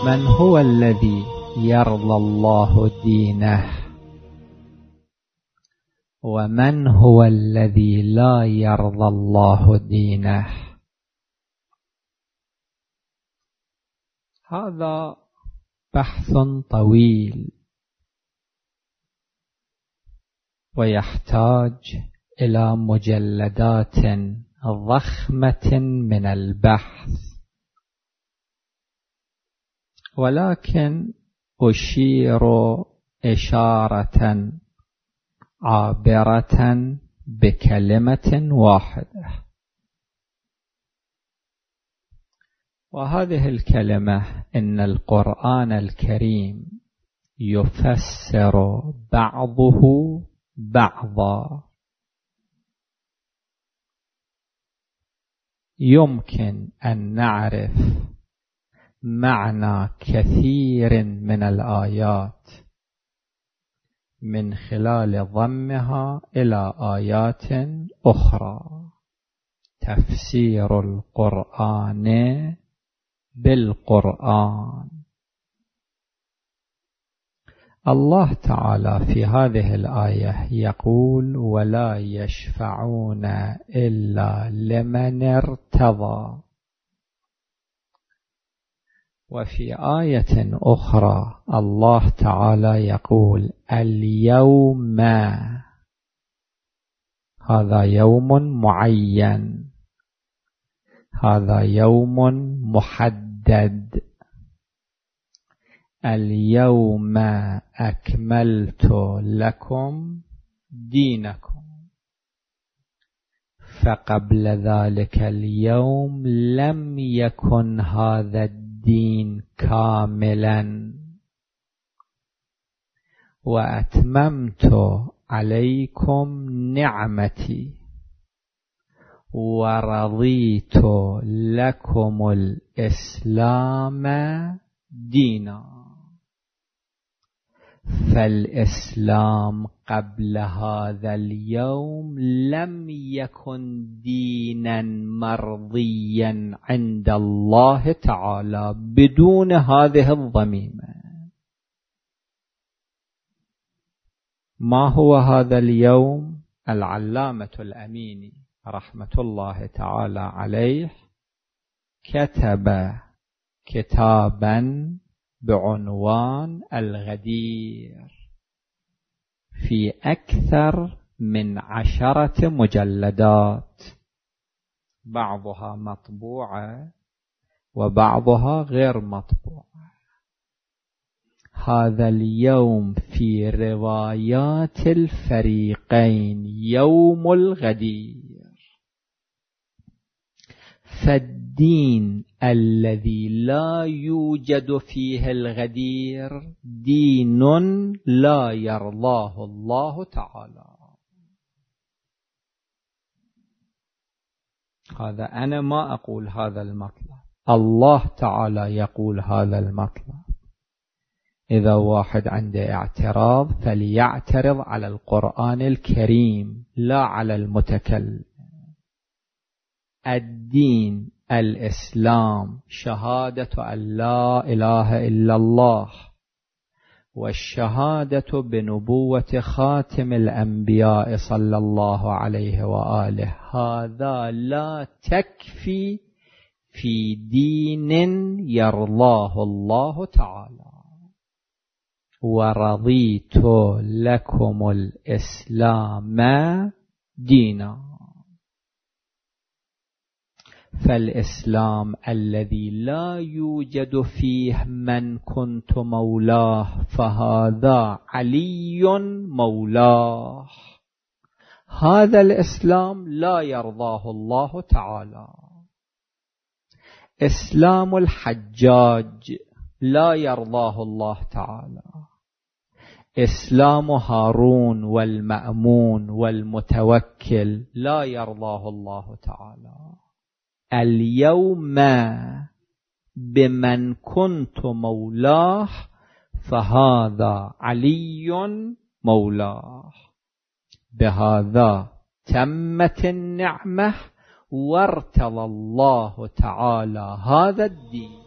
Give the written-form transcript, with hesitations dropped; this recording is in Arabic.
من هو الذي يرضى الله دينه ومن هو الذي لا يرضى الله دينه؟ هذا بحث طويل ويحتاج إلى مجلدات ضخمة من البحث، ولكن أشير إشارة عابرة بكلمة واحدة، وهذه الكلمة إن القرآن الكريم يفسر بعضه بعضا. يمكن أن نعرف معنى كثير من الآيات من خلال ضمها إلى آيات أخرى. تفسير القرآن بالقرآن. الله تعالى في هذه الآية يقول: ولا يشفعون إلا لمن ارتضى. وفي آية أخرى الله تعالى يقول: اليوم، هذا يوم معين، هذا يوم محدد. اليوم أكملت لكم دينكم. فقبل ذلك اليوم لم يكن هذا الدين كاملا. وأتممت عليكم نعمتي ورضيت لكم الإسلام دينا. فالإسلام قبل هذا اليوم لم يكن دينا مرضيا عند الله تعالى بدون هذه الضميمة. ما هو هذا اليوم؟ العلامة الأميني رحمة الله تعالى عليه كتب كتابا بعنوان الغدير في أكثر من 10 مجلدات، بعضها مطبوعة وبعضها غير مطبوعة. هذا اليوم في روايات الفريقين يوم الغدير. فالدين الذي لا يوجد فيه الغدير دين لا يرضاه الله تعالى. هذا أنا ما أقول هذا المطلب، الله تعالى يقول هذا المطلب. إذا واحد عنده اعتراض فليعترض على القرآن الكريم لا على المتكلم. الدين الإسلام شهادة أن لا إله إلا الله والشهادة بنبوة خاتم الأنبياء صلى الله عليه وآله. هذا لا تكفي في دين يرضاه الله تعالى. ورضيت لكم الإسلام دينا. فالإسلام الذي لا يوجد فيه من كنت مولاه فهذا علي مولاه. هذا الإسلام لا يرضاه الله تعالى. إسلام الحجاج لا يرضاه الله تعالى. إسلام هارون والمأمون والمتوكل لا يرضاه الله تعالى. اليوم بمن كنت مولاه فهذا علي مولاه. بهذا تمت النعمة وارتضى الله تعالى هذا الدين.